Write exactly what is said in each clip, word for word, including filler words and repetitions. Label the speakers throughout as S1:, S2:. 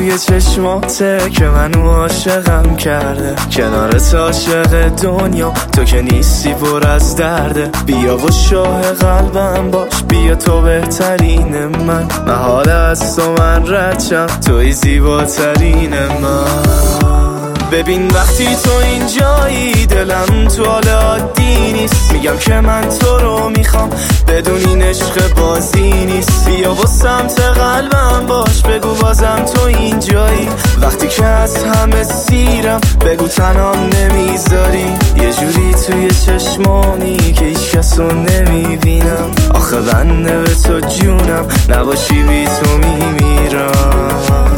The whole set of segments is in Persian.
S1: توی چشماته که منو عاشقم کرده، کنارت عاشق دنیا تو که نیستی پر از درده. بیا و شاه قلبم باش، بیا تو بهترین من، محال از تو من رچم، توی زیباترین من. ببین وقتی تو اینجایی دلم تو حال عادی نیست، میگم که من تو رو میخوام بدون این عشق بازی نیست. بیا و سمت قلبم باش، بگو بازم تو اینجایی، وقتی که از همه سیرم بگو تنام نمیذاری. یه جوری توی چشمانی که هیچ کس رو نمیبینم، آخه بنده به تو جونم، نباشی بی تو میمیرم.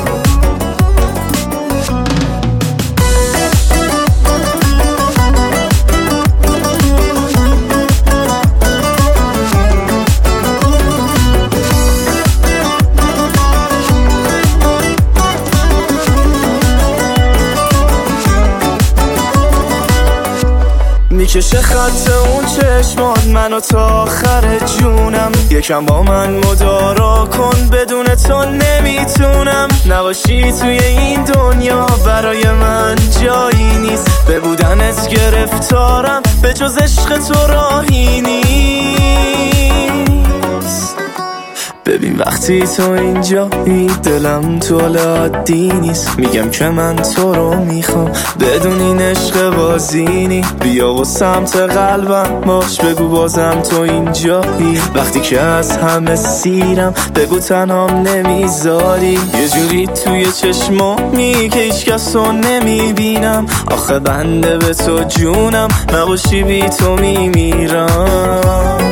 S1: میکشه خط اون چشمات منو تا آخر جونم، یکم با من مدارا کن، بدون تو نمیتونم. نباشی توی این دنیا برای من جایی نیست، به بودنت گرفتارم، به جز عشق تو راهی نیست. ببین وقتی تو اینجایی دلم تو حال عادی نیست، میگم که من تو رو میخوام بدون این عشق بازی نی. بیا و سمت قلبم باش، بگو بازم تو اینجایی، وقتی که از همه سیرم بگو تنهام نمیذاری. یه جوری توی چشمامی که هیچ کس رو نمیبینم، آخه بنده به تو جونم، نباشی بی تو میمیرم.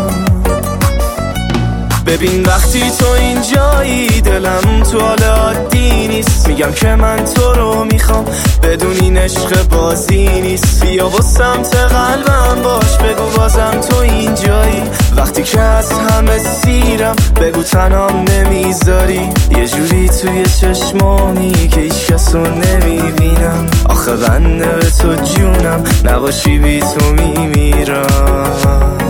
S1: ببین وقتی تو اینجایی دلم تو حال عادی نیست، میگم که من تو رو میخوام بدون این عشق بازی نیست. بیا و سمت قلبم باش، بگو بازم تو اینجایی، وقتی که از همه سیرم بگو تنام نمیذاری. یه جوری توی چشمانی که هیچ کس رو نمیبینم، آخه بنده به تو جونم، نباشی بی تو میمیرم.